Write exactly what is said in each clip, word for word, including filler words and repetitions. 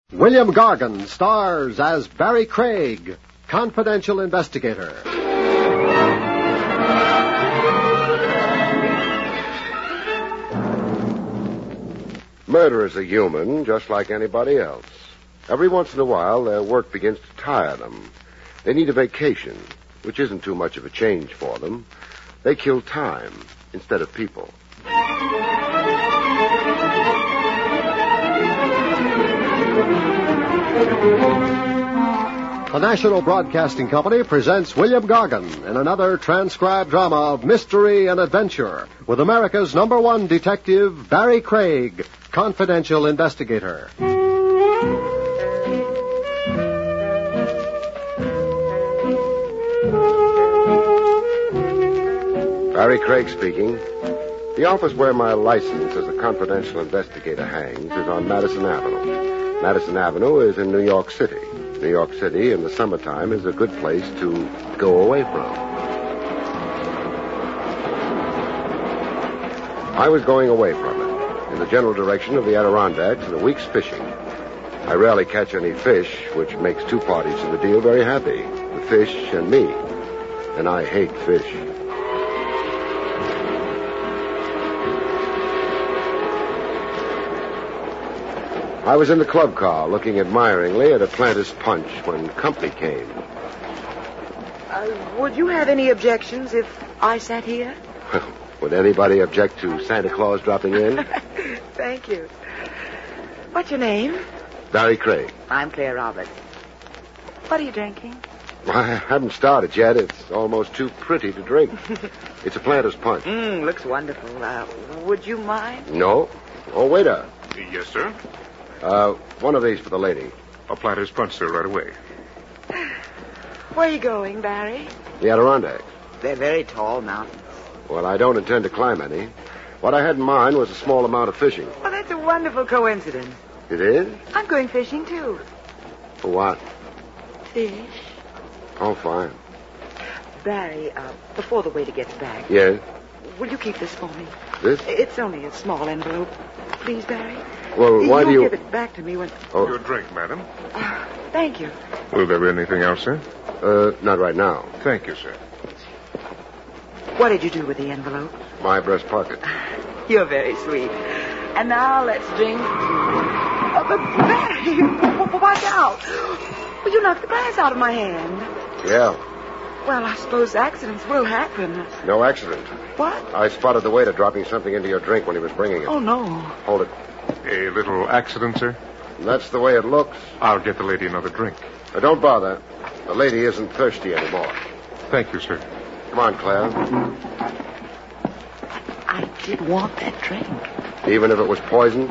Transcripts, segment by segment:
William Gargan stars as Barry Craig, confidential investigator. Murderers are human, just like anybody else. Every once in a while, their work begins to tire them. They need a vacation, which isn't too much of a change for them. They kill time instead of people. The National Broadcasting Company presents William Gargan in another transcribed drama of mystery and adventure with America's number one detective, Barry Craig, confidential investigator. Barry Craig speaking. The office where my license as a confidential investigator hangs is on Madison Avenue. Madison Avenue is in New York City. New York City in the summertime is a good place to go away from. I was going away from it, in the general direction of the Adirondacks and a week's fishing. I rarely catch any fish, which makes two parties to the deal very happy, the fish and me. And I hate fish. I was in the club car looking admiringly at a Planters punch when company came. Uh, would you have any objections if I sat here? Would anybody object to Santa Claus dropping in? Thank you. What's your name? Barry Craig. I'm Claire Roberts. What are you drinking? I haven't started yet. It's almost too pretty to drink. It's a Planters punch. Mmm, looks wonderful. Uh, would you mind? No. Oh, waiter. Yes, sir. Uh, one of these for the lady. A Planters punch, sir, right away. Where are you going, Barry? The Adirondacks. They're very tall mountains. Well, I don't intend to climb any. What I had in mind was a small amount of fishing. Well, that's a wonderful coincidence. It is? I'm going fishing, too. For what? Fish. Oh, fine. Barry, uh, before the waiter gets back... Yes? Will you keep this for me? This? It's only a small envelope. Please, Barry. Well, why You'll do you... give it back to me when... Oh. Your drink, madam. Uh, thank you. Will there be anything else, sir? Uh, not right now. Thank you, sir. What did you do with the envelope? My breast pocket. You're very sweet. And now let's drink... Oh, but Barry, watch out. Will you knock the glass out of my hand? Yeah. Well, I suppose accidents will happen. No accident. What? I spotted the waiter dropping something into your drink when he was bringing it. Oh, no. Hold it. A little accident, sir? That's the way it looks. I'll get the lady another drink. Now, don't bother. The lady isn't thirsty anymore. Thank you, sir. Come on, Claire. I did want that drink. Even if it was poison?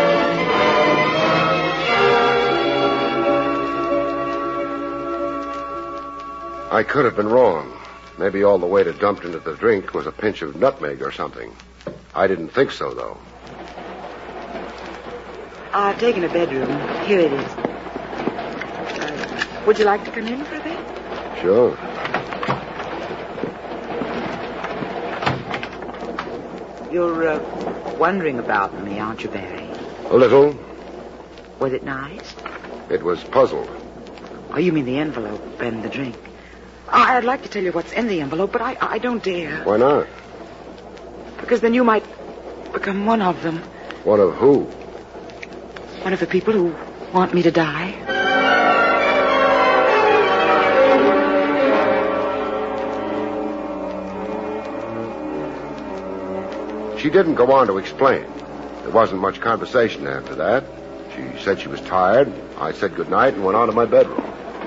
I could have been wrong. Maybe all the waiter dumped into the drink was a pinch of nutmeg or something. I didn't think so, though. I've taken a bedroom. Here it is. Uh, would you like to come in for a bit? Sure. You're uh, wondering about me, aren't you, Barry? A little. Was it nice? It was puzzled. Oh, you mean the envelope and the drink. I'd like to tell you what's in the envelope, but I, I don't dare. Why not? Because then you might become one of them. One of who? One of the people who want me to die. She didn't go on to explain. There wasn't much conversation after that. She said she was tired. I said goodnight and went on to my bedroom.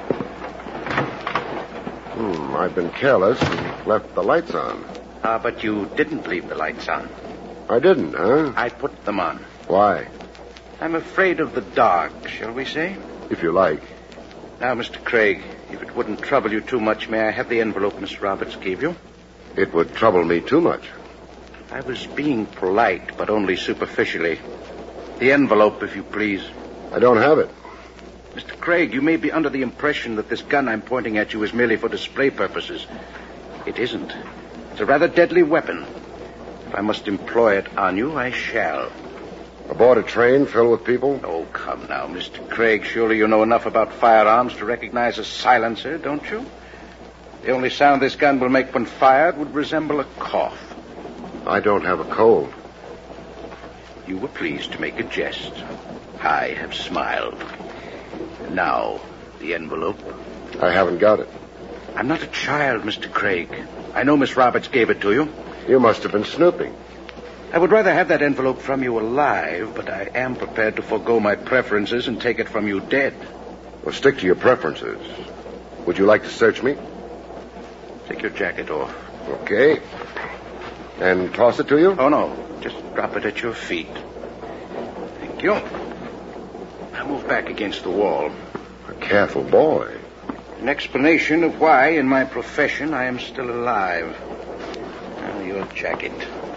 Hmm, I've been careless and left the lights on. Ah, uh, but you didn't leave the lights on. I didn't, huh? I put them on. Why? I'm afraid of the dark, shall we say? If you like. Now, Mister Craig, if it wouldn't trouble you too much, may I have the envelope Miss Roberts gave you? It would trouble me too much. I was being polite, but only superficially. The envelope, if you please. I don't have it. Mister Craig, you may be under the impression that this gun I'm pointing at you is merely for display purposes. It isn't. It's a rather deadly weapon. If I must employ it on you, I shall. Aboard a train filled with people? Oh, come now, Mister Craig. Surely you know enough about firearms to recognize a silencer, don't you? The only sound this gun will make when fired would resemble a cough. I don't have a cold. You were pleased to make a jest. I have smiled. Now, the envelope. I haven't got it. I'm not a child, Mister Craig. I know Miss Roberts gave it to you. You must have been snooping. I would rather have that envelope from you alive, but I am prepared to forego my preferences and take it from you dead. Well, stick to your preferences. Would you like to search me? Take your jacket off. Okay. And toss it to you? Oh, no. Just drop it at your feet. Thank you. Now move back against the wall. A careful boy. An explanation of why, in my profession, I am still alive. Now, your jacket.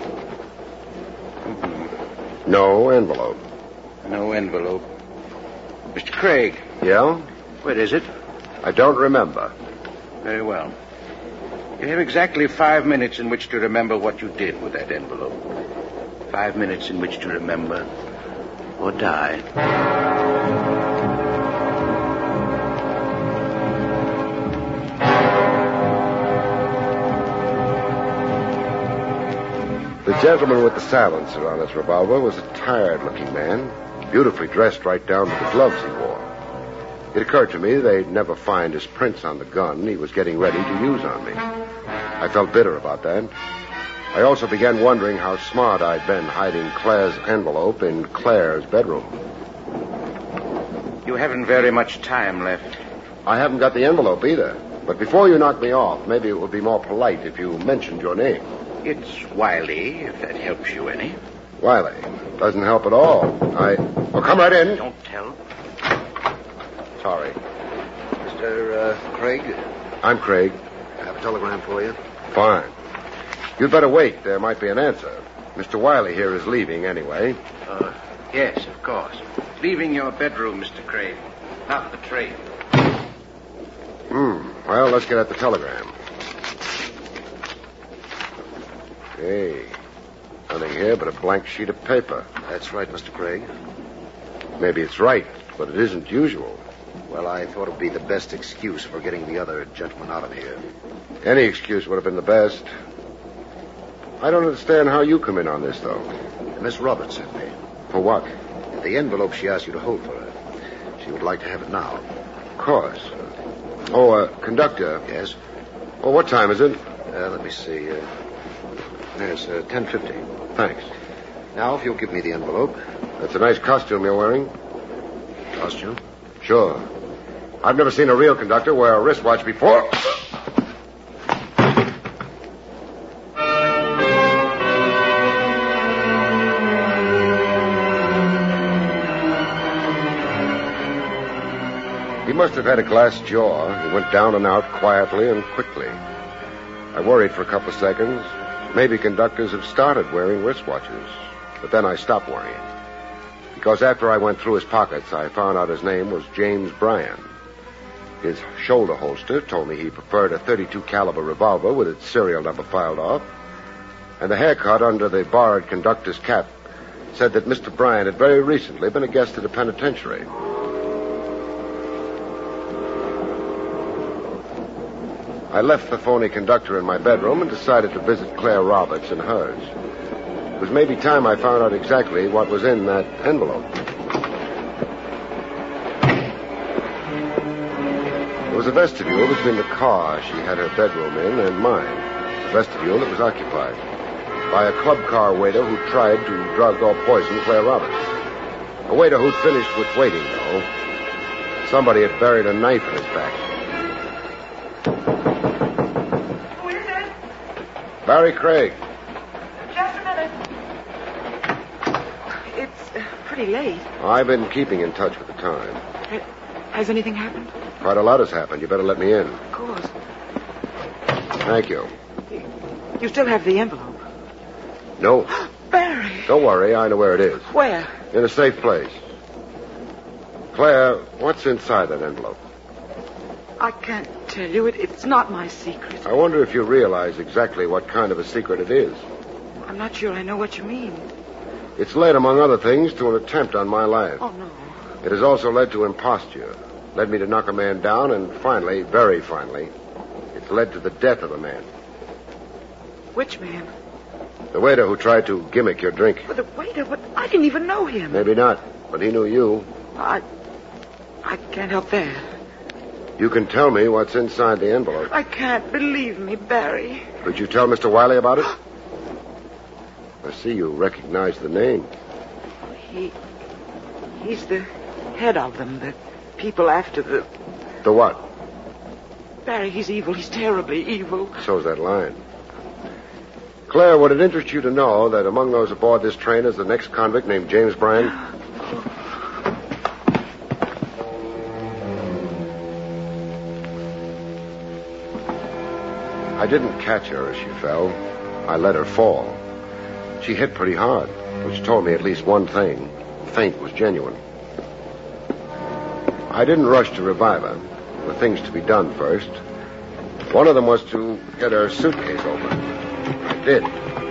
Mm-hmm. No envelope. No envelope. Mister Craig. Yeah? Where is it? I don't remember. Very well. You have exactly five minutes in which to remember what you did with that envelope. Five minutes in which to remember or die. The gentleman with the silencer on his revolver was a tired-looking man, beautifully dressed right down to the gloves he wore. It occurred to me they'd never find his prints on the gun he was getting ready to use on me. I felt bitter about that. I also began wondering how smart I'd been hiding Claire's envelope in Claire's bedroom. You haven't very much time left. I haven't got the envelope either. But before you knock me off, maybe it would be more polite if you mentioned your name. It's Wiley, if that helps you any. Wiley. Doesn't help at all. I... Oh, come right in. Don't tell. Sorry. Mister Uh, Craig? I'm Craig. I have a telegram for you. Fine. You'd better wait. There might be an answer. Mister Wiley here is leaving anyway. Uh, yes, of course. Leaving your bedroom, Mister Craig. Not the train. Hmm. Well, let's get at the telegram. Okay. Nothing here but a blank sheet of paper. That's right, Mister Craig. Maybe it's right, but it isn't usual. Well, I thought it would be the best excuse for getting the other gentleman out of here. Any excuse would have been the best. I don't understand how you come in on this, though. Miss Roberts sent me. For what? The envelope she asked you to hold for her. She would like to have it now. Of course. Oh, uh, conductor. Yes? Oh, what time is it? Uh, let me see. Uh, there's uh, ten fifty. Thanks. Now, if you'll give me the envelope. That's a nice costume you're wearing. Costume? Sure. I've never seen a real conductor wear a wristwatch before. He must have had a glass jaw. He went down and out quietly and quickly. I worried for a couple of seconds. Maybe conductors have started wearing wristwatches. But then I stopped worrying. Because after I went through his pockets, I found out his name was James Bryan. His shoulder holster told me he preferred a thirty-two caliber revolver with its serial number filed off. And the haircut under the borrowed conductor's cap said that Mister Bryan had very recently been a guest at a penitentiary. I left the phony conductor in my bedroom and decided to visit Claire Roberts in hers. It was maybe time I found out exactly what was in that envelope. There was a vestibule between the car she had her bedroom in and mine. A vestibule that was occupied by a club car waiter who tried to drug or poison Claire Roberts. A waiter who'd finished with waiting, though. Somebody had buried a knife in his back. Who is it? Barry Craig. Just a minute. It's uh, pretty late. I've been keeping in touch with the time. Uh, Has anything happened? Quite a lot has happened. You better let me in. Of course. Thank you. You still have the envelope. No. Barry. Don't worry. I know where it is. Where? In a safe place. Claire, what's inside that envelope? I can't tell you. It, it's not my secret. I wonder if you realize exactly what kind of a secret it is. I'm not sure I know what you mean. It's led, among other things, to an attempt on my life. Oh, no. It has also led to imposture. Led me to knock a man down, and finally, very finally, it's led to the death of a man. Which man? The waiter who tried to gimmick your drink. But the waiter, but I didn't even know him. Maybe not, but he knew you. I... I can't help that. You can tell me what's inside the envelope. I can't. Believe me, Barry. Did you tell Mister Wiley about it? I see you recognize the name. He... He's the head of them, the people after the... The what? Barry, he's evil. He's terribly evil. So's that line. Claire, would it interest you to know that among those aboard this train is the next convict named James Bryan? I didn't catch her as she fell. I let her fall. She hit pretty hard, which told me at least one thing. The feint was genuine. I didn't rush to revive her. There were things to be done first. One of them was to get her suitcase open. I did.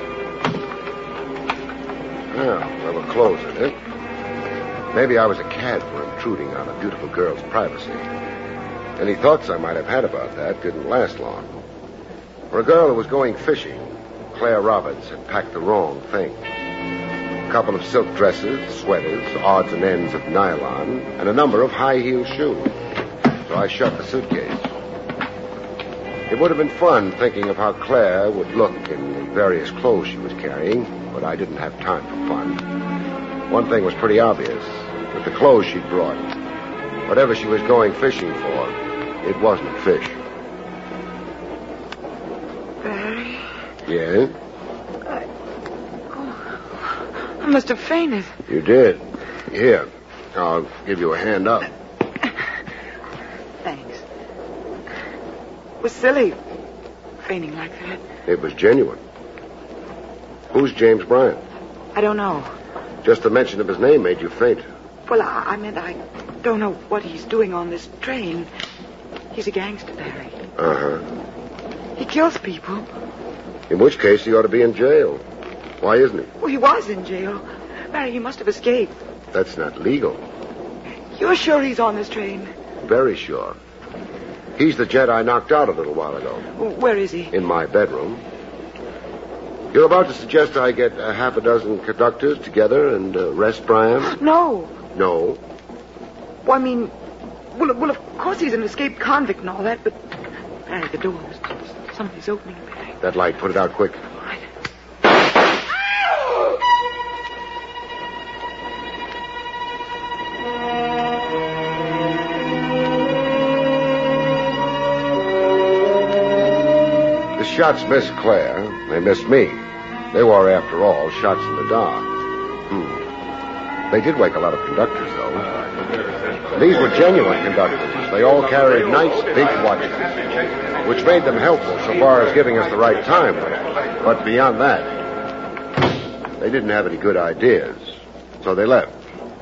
Well, there were clothes in it. Maybe I was a cad for intruding on a beautiful girl's privacy. Any thoughts I might have had about that didn't last long. For a girl who was going fishing, Claire Roberts had packed the wrong thing. A couple of silk dresses, sweaters, odds and ends of nylon, and a number of high-heel shoes. So I shut the suitcase. It would have been fun thinking of how Claire would look in the various clothes she was carrying, but I didn't have time for fun. One thing was pretty obvious. With the clothes she'd brought, whatever she was going fishing for, it wasn't fish. Barry? Yeah? I... Oh, I must have fainted. You did. Here, I'll give you a hand up. Thanks. It was silly, fainting like that. It was genuine. Who's James Bryan? I don't know. Just the mention of his name made you faint. Well, I, I meant I don't know what he's doing on this train. He's a gangster, Barry. Uh-huh. He kills people. In which case, he ought to be in jail. Why isn't he? Well, he was in jail. Barry, he must have escaped. That's not legal. You're sure he's on this train? Very sure. He's the jet I knocked out a little while ago. Where is he? In my bedroom. You're about to suggest I get a half a dozen conductors together and uh, arrest Bryan? No. No? Well, I mean, well, well, of course he's an escaped convict and all that, but... Barry, the door is... Somebody's opening it, Barry. That light, put it out quick. All right. The shots missed Claire. They missed me. They were, after all, shots in the dark. Hmm. They did wake a lot of conductors, though. These were genuine conductors. They all carried nice big watches, which made them helpful so far as giving us the right time. But beyond that, they didn't have any good ideas. So they left.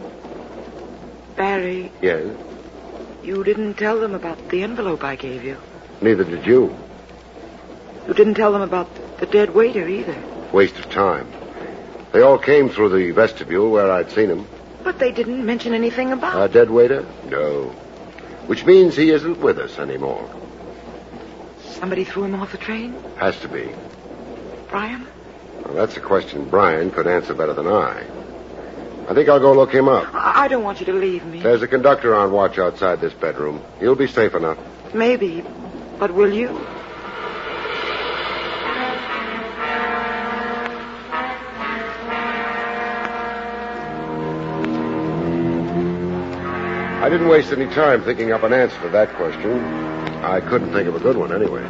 Barry, Yes? you didn't tell them about the envelope I gave you. Neither did you. You didn't tell them about the dead waiter either. Waste of time. They all came through the vestibule where I'd seen him. But they didn't mention anything about A dead waiter? No. Which means he isn't with us anymore. Somebody threw him off the train? Has to be. Bryan? Well, that's a question Bryan could answer better than I. I think I'll go look him up. I, I don't want you to leave me. There's a conductor on watch outside this bedroom. You'll be safe enough. Maybe. But will you? I didn't waste any time thinking up an answer to that question. I couldn't think of a good one anyway.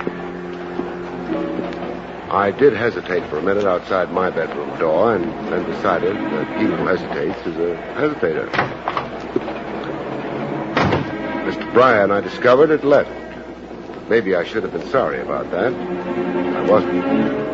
I did hesitate for a minute outside my bedroom door and then decided that he who hesitates is a hesitator. Mister Bryan, I discovered, had left. Maybe I should have been sorry about that. I wasn't.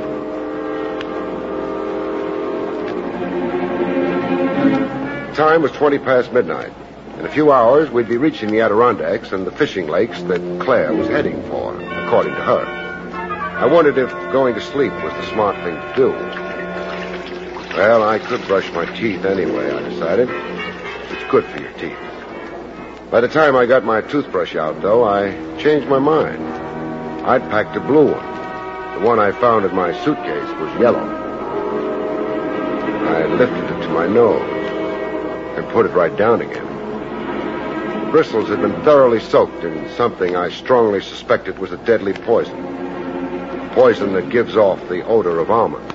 Time was twenty past midnight. In a few hours, we'd be reaching the Adirondacks and the fishing lakes that Claire was heading for, according to her. I wondered if going to sleep was the smart thing to do. Well, I could brush my teeth anyway, I decided. It's good for your teeth. By the time I got my toothbrush out, though, I changed my mind. I'd packed a blue one. The one I found in my suitcase was yellow. I lifted it to my nose and put it right down again. The bristles had been thoroughly soaked in something I strongly suspected was a deadly poison. Poison that gives off the odor of almonds.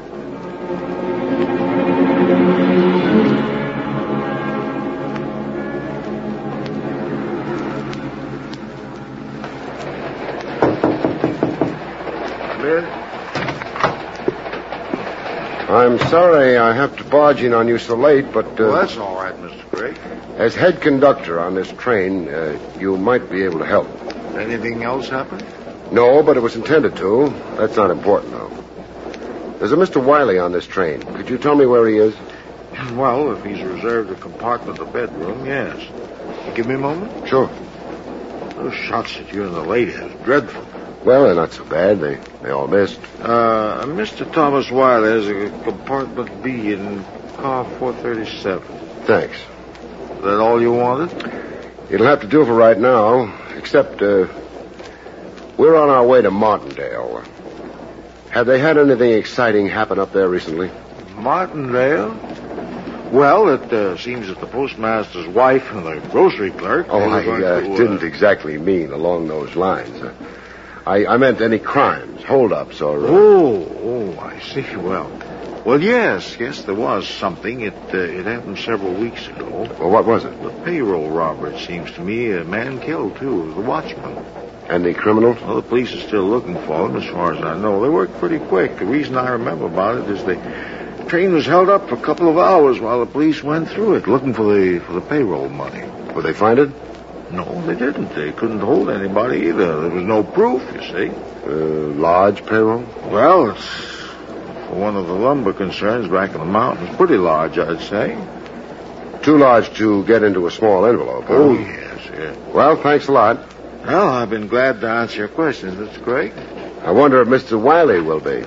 I'm sorry I have to barge in on you so late, but... Uh, well, that's all right, Mister Craig. As head conductor on this train, uh, you might be able to help. Anything else happen? No, but it was intended to. That's not important, though. There's a Mister Wiley on this train. Could you tell me where he is? Well, if he's reserved a compartment of the bedroom, yes. Give me a moment. Sure. Those shots at you and the lady is dreadful. Well, they're not so bad. They they all missed. Uh, Mister Thomas Wiley has a compartment B in car four thirty-seven. Thanks. Is that all you wanted? It'll have to do for right now, except, uh, we're on our way to Martindale. Have they had anything exciting happen up there recently? Martindale? Well, it uh, seems that the postmaster's wife and the grocery clerk... Oh, I going uh, to, uh, didn't exactly mean along those lines. Uh, I, I meant any crimes, holdups, or... Uh... Oh, oh, I see. Well, well, yes, yes, there was something. It uh, it happened several weeks ago. Well, what was it? The payroll robber, it seems to me. A man killed, too, the watchman. And the criminal? Well, the police are still looking for him, as far as I know. They worked pretty quick. The reason I remember about it is the train was held up for a couple of hours while the police went through it, looking for the for the payroll money. Will they find it? No, they didn't. They couldn't hold anybody either. There was no proof, you see. Uh, large payroll? Well, it's for one of the lumber concerns back in the mountains. Pretty large, I'd say. Too large to get into a small envelope, huh? Oh, yes, yes. Well, thanks a lot. Well, I've been glad to answer your questions, Mister Craig. I wonder if Mister Wiley will be.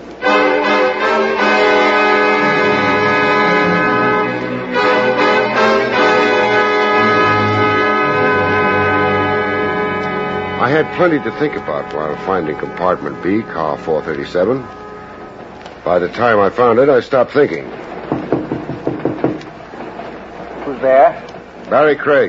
I had plenty to think about while finding compartment B, car four thirty-seven. By the time I found it, I stopped thinking. Who's there? Barry Craig.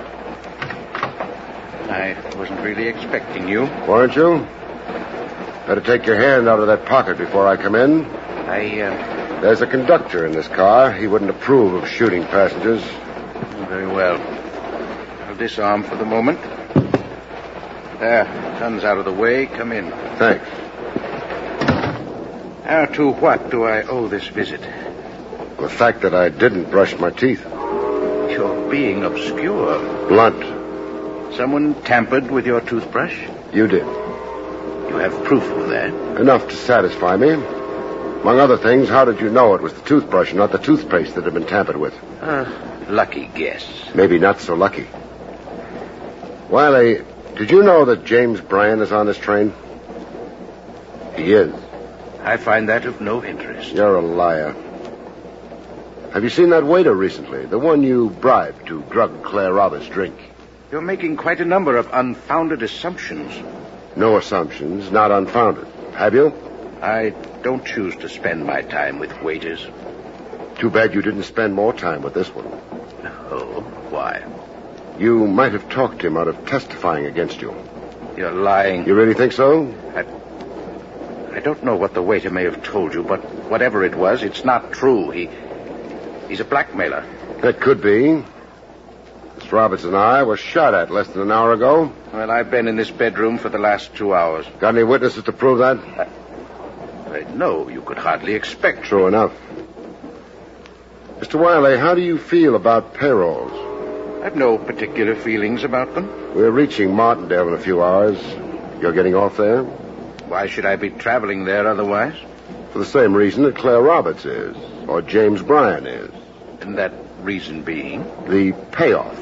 I wasn't really expecting you. Weren't you? Better take your hand out of that pocket before I come in. I, uh... There's a conductor in this car. He wouldn't approve of shooting passengers. Very well. I'll disarm for the moment. There, gun's out of the way. Come in. Thanks. Now, to what do I owe this visit? The fact that I didn't brush my teeth. You're being obscure. Blunt. Someone tampered with your toothbrush? You did. You have proof of that? Enough to satisfy me. Among other things, how did you know it was the toothbrush and not the toothpaste that had been tampered with? Uh, lucky guess. Maybe not so lucky. Wiley, did you know that James Bryan is on this train? He is. I find that of no interest. You're a liar. Have you seen that waiter recently? The one you bribed to drug Claire Roberts' drink? You're making quite a number of unfounded assumptions. No assumptions, not unfounded. Have you? I don't choose to spend my time with waiters. Too bad you didn't spend more time with this one. Oh, why? You might have talked him out of testifying against you. You're lying. You really think so? I, I don't know what the waiter may have told you, but whatever it was, it's not true. He, he's a blackmailer. That could be. Miss Roberts and I were shot at less than an hour ago. Well, I've been in this bedroom for the last two hours. Got any witnesses to prove that? I, I, no, you could hardly expect. True enough. Mister Wiley, how do you feel about payrolls? I've no particular feelings about them. We're reaching Martindale in a few hours. You're getting off there? Why should I be traveling there otherwise? For the same reason that Claire Roberts is, or James Bryan is. And that reason being? The payoff.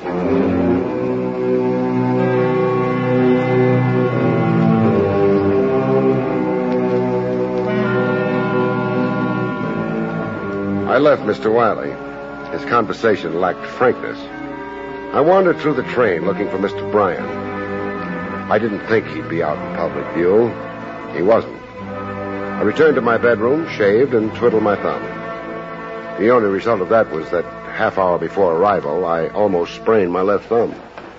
I left Mister Wiley. His conversation lacked frankness. I wandered through the train looking for Mister Bryan. I didn't think he'd be out in public view. He wasn't. I returned to my bedroom, shaved, and twiddled my thumb. The only result of that was that half hour before arrival, I almost sprained my left thumb.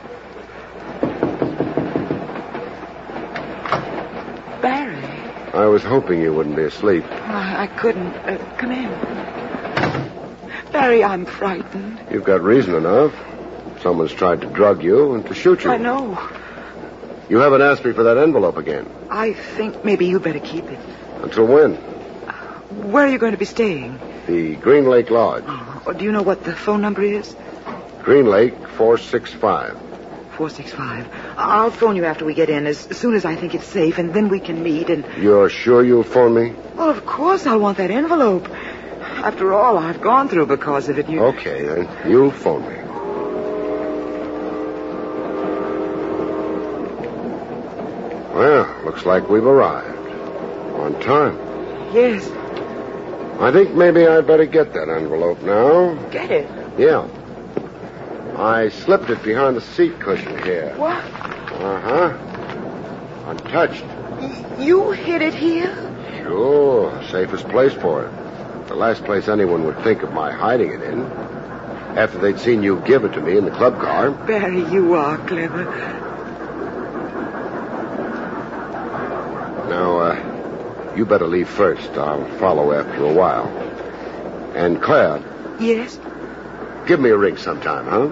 Barry. I was hoping you wouldn't be asleep. I, I couldn't. Uh, come in. Barry, I'm frightened. You've got reason enough. Someone's tried to drug you and to shoot you. I know. You haven't asked me for that envelope again. I think maybe you better keep it. Until when? Where are you going to be staying? The Green Lake Lodge. Oh, do you know what the phone number is? Green Lake four six five. four six five. I'll phone you after we get in, as, as soon as I think it's safe, and then we can meet and... You're sure you'll phone me? Well, of course I'll want that envelope. After all I've gone through because of it, you... Okay, then. You'll phone me. Well, looks like we've arrived. On time. Yes. I think maybe I'd better get that envelope now. Get it? Yeah. I slipped it behind the seat cushion here. What? Uh-huh. Untouched. Y- you hid it here? Sure. Safest place for it. The last place anyone would think of my hiding it in. After they'd seen you give it to me in the club car. Barry, you are clever. Now, uh, you better leave first. I'll follow after a while. And Claire. Yes? Give me a ring sometime, huh?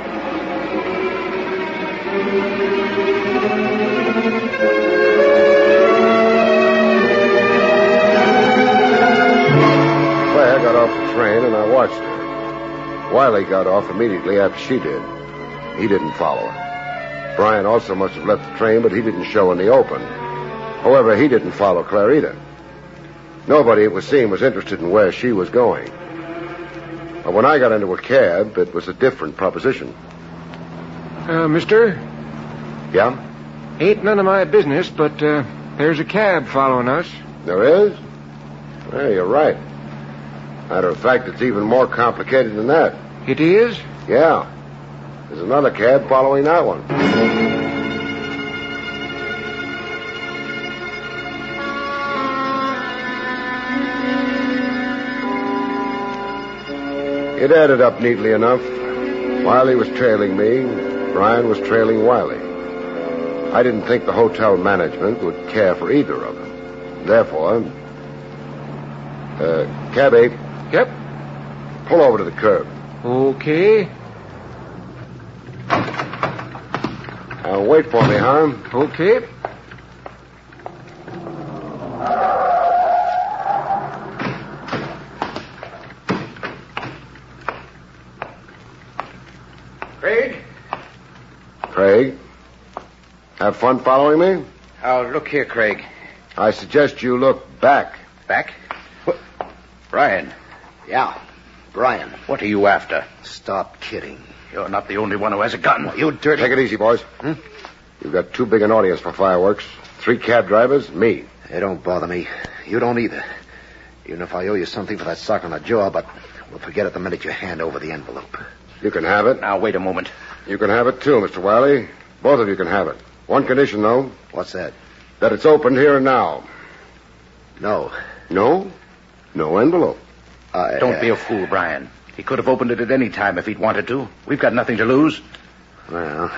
Claire got off the train, and I watched her. Wiley got off immediately after she did. He didn't follow her. Bryan also must have left the train, but he didn't show in the open. However, he didn't follow Claire either. Nobody, it was seen, was interested in where she was going. But when I got into a cab, it was a different proposition. Uh, mister? Yeah? Ain't none of my business, but uh, there's a cab following us. There is? Well, you're right. Matter of fact, it's even more complicated than that. It is? Yeah. There's another cab following that one. It added up neatly enough. Wiley was trailing me. Bryan was trailing Wiley. I didn't think the hotel management would care for either of them. Therefore, uh, cabby. Yep. Pull over to the curb. Okay. Now, wait for me, huh? Okay. Craig? Craig? Have fun following me? Oh, look here, Craig. I suggest you look back. Back? What? Bryan, Yeah, Bryan. what are you after? Stop kidding. You're not the only one who has a gun. You dirty... Take it easy, boys. Hmm? You've got too big an audience for fireworks. Three cab drivers, me. It don't bother me. You don't either. Even if I owe you something for that sock on the jaw, but we'll forget it the minute you hand over the envelope. You can have it. Now, wait a moment. You can have it, too, Mister Wiley. Both of you can have it. One condition, though. What's that? That it's opened here and now. No. No? No envelope. I, Don't uh, be a fool, Bryan. He could have opened it at any time if he'd wanted to. We've got nothing to lose. Well...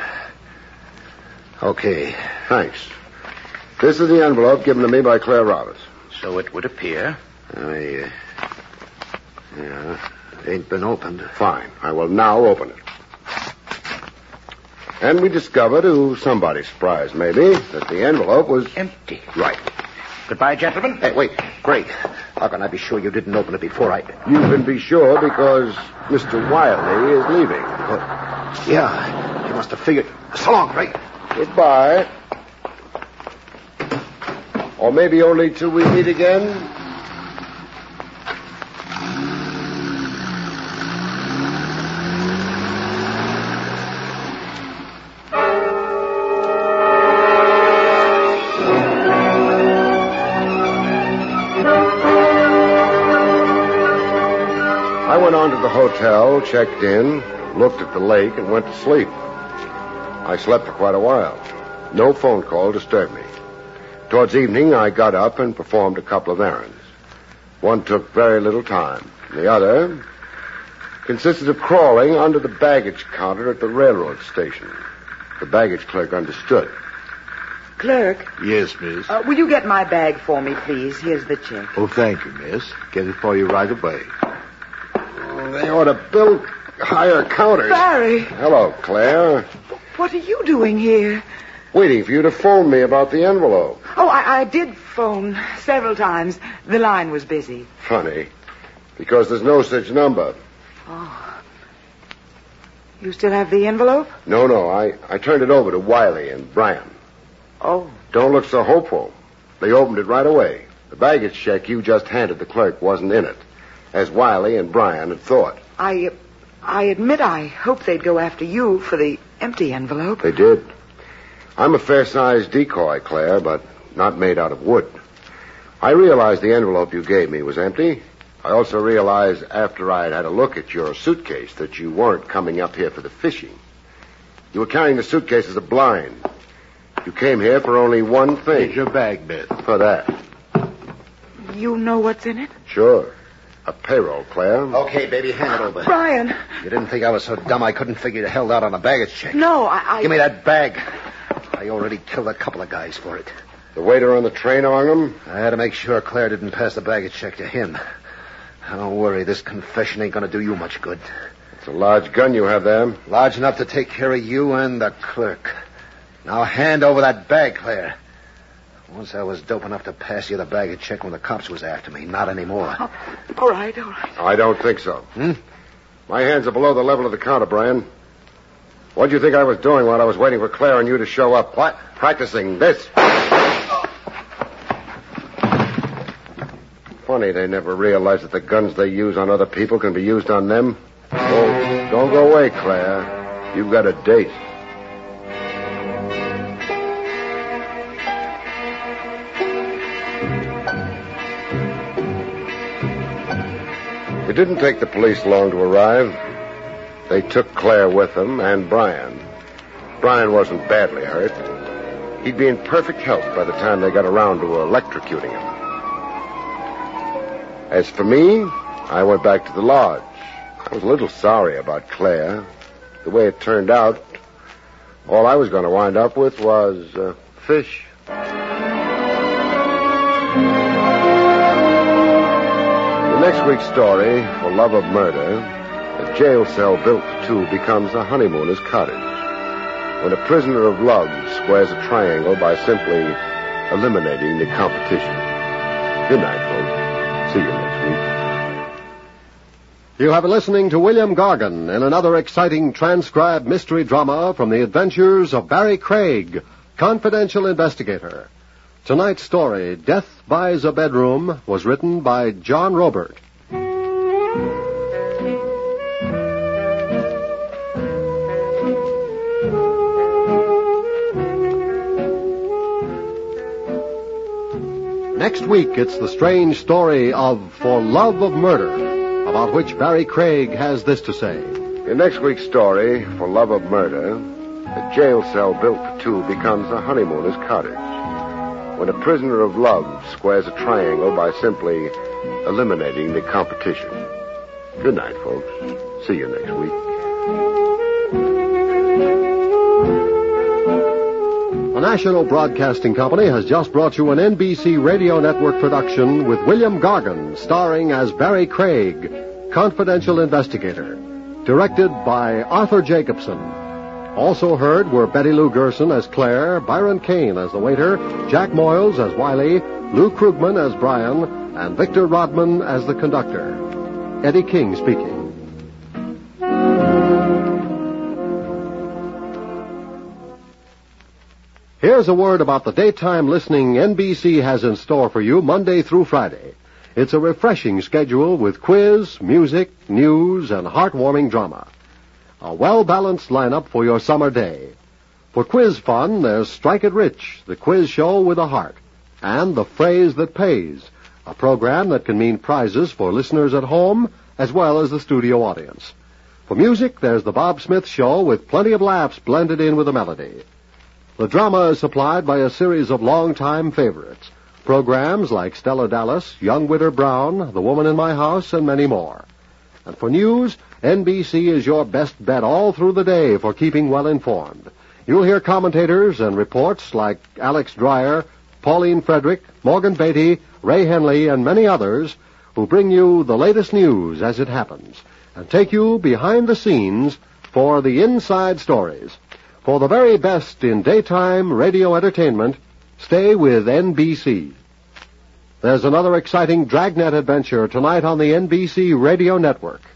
Okay. Thanks. This is the envelope given to me by Claire Roberts. So it would appear. I, uh... Yeah, it ain't been opened. Fine. I will now open it. And we discover, to somebody's surprise, maybe, that the envelope was... Empty. Right. Goodbye, gentlemen. Hey, wait. Greg, how can I be sure you didn't open it before I... You can be sure because Mister Wiley is leaving. Uh, yeah, you must have figured... So long, Greg. Goodbye. Or maybe only till we meet again. the hotel, checked in, looked at the lake, and went to sleep. I slept for quite a while. No phone call disturbed me. Towards evening, I got up and performed a couple of errands. One took very little time. The other consisted of crawling under the baggage counter at the railroad station. The baggage clerk understood. Clerk, Yes, miss. uh, will you get my bag for me, please? Here's the check. Oh, thank you, miss. Get it for you right away. Oh, they ought to build higher counters. Barry, Hello, Claire. what are you doing here? Waiting for you to phone me about the envelope. Oh, I, I did phone several times. The line was busy. Funny, because there's no such number. Oh. You still have the envelope? No, no, I, I turned it over to Wiley and Brian. Oh. Don't look so hopeful. They opened it right away. The baggage check you just handed the clerk wasn't in it, as Wiley and Brian had thought. I, uh, I admit I hoped they'd go after you for the empty envelope. They did. I'm a fair-sized decoy, Claire, but not made out of wood. I realized the envelope you gave me was empty. I also realized after I'd had a look at your suitcase that you weren't coming up here for the fishing. You were carrying the suitcase as a blind. You came here for only one thing. Here's your bag, miss. For that. You know what's in it? Sure. A payroll, Claire. Okay, baby, hand it over. Brian. You didn't think I was so dumb I couldn't figure you held out on a baggage check. No, I... I... Give me that bag. I already killed a couple of guys for it. The waiter on the train among them? I had to make sure Claire didn't pass the baggage check to him. Don't worry, this confession ain't going to do you much good. It's a large gun you have there. Large enough to take care of you and the clerk. Now hand over that bag, Claire. Once I was dope enough to pass you the baggage check when the cops was after me. Not anymore. Oh, all right, all right. I don't think so. Hmm? My hands are below the level of the counter, Brian. What do you think I was doing while I was waiting for Claire and you to show up? What? Practicing this. Funny they never realize that the guns they use on other people can be used on them. Oh, don't go away, Claire. You've got a date. It didn't take the police long to arrive. They took Claire with them and Brian. Brian wasn't badly hurt. He'd be in perfect health by the time they got around to electrocuting him. As for me, I went back to the lodge. I was a little sorry about Claire. The way it turned out, all I was going to wind up with was uh, fish. The next week's story, For Love of Murder, a jail cell built for two becomes a honeymooner's cottage. When a prisoner of love squares a triangle by simply eliminating the competition. Good night, folks. See you next week. You have been listening to William Gargan in another exciting transcribed mystery drama from the adventures of Barry Craig, confidential investigator. Tonight's story, Death Buys a Bedroom, was written by John Robert. Next week, it's the strange story of For Love of Murder, about which Barry Craig has this to say. In next week's story, For Love of Murder, a jail cell built for two becomes a honeymooner's cottage. When a prisoner of love squares a triangle by simply eliminating the competition. Good night, folks. See you next week. The National Broadcasting Company has just brought you an N B C Radio Network production with William Gargan starring as Barry Craig, confidential investigator. Directed by Arthur Jacobson. Also heard were Betty Lou Gerson as Claire, Byron Kane as the waiter, Jack Moyles as Wiley, Lou Krugman as Brian, and Victor Rodman as the conductor. Eddie King speaking. Here's a word about the daytime listening N B C has in store for you Monday through Friday. It's a refreshing schedule with quiz, music, news, and heartwarming drama. A well-balanced lineup for your summer day. For quiz fun, there's Strike It Rich, the quiz show with a heart, and The Phrase That Pays, a program that can mean prizes for listeners at home as well as the studio audience. For music, there's the Bob Smith Show with plenty of laughs blended in with the melody. The drama is supplied by a series of long-time favorites. Programs like Stella Dallas, Young Widder Brown, The Woman in My House, and many more. And for news, N B C is your best bet all through the day for keeping well informed. You'll hear commentators and reports like Alex Dreyer, Pauline Frederick, Morgan Beatty, Ray Henley, and many others who bring you the latest news as it happens and take you behind the scenes for the inside stories. For the very best in daytime radio entertainment, stay with N B C. There's another exciting Dragnet adventure tonight on the N B C Radio Network.